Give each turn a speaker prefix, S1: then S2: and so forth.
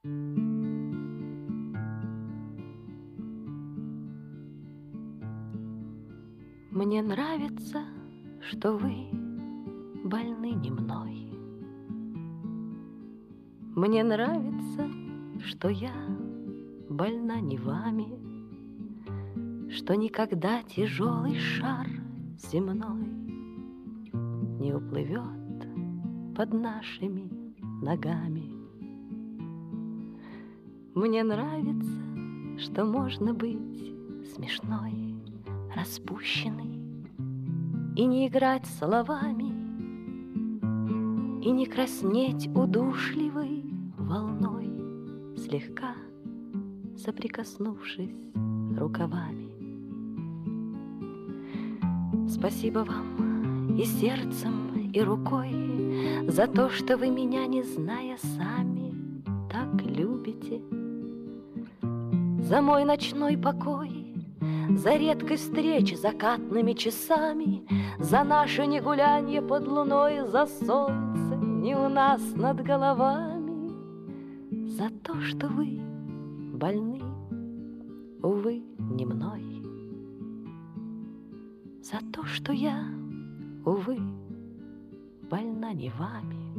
S1: Мне нравится, что вы больны не мной. Мне нравится, что я больна не вами, что никогда тяжелый шар земной не уплывет под нашими ногами. Мне нравится, что можно быть смешной, распущенной и не играть словами, и не краснеть удушливой волной, слегка соприкоснувшись рукавами. Спасибо вам и сердцем, и рукой за то, что вы меня, не зная сами, так любите, за мой ночной покой, за редкость встреч закатными часами, за наше негулянье под луной, за солнце не у нас над головами, за то, что вы больны, увы, не мной, за то, что я, увы, больна не вами.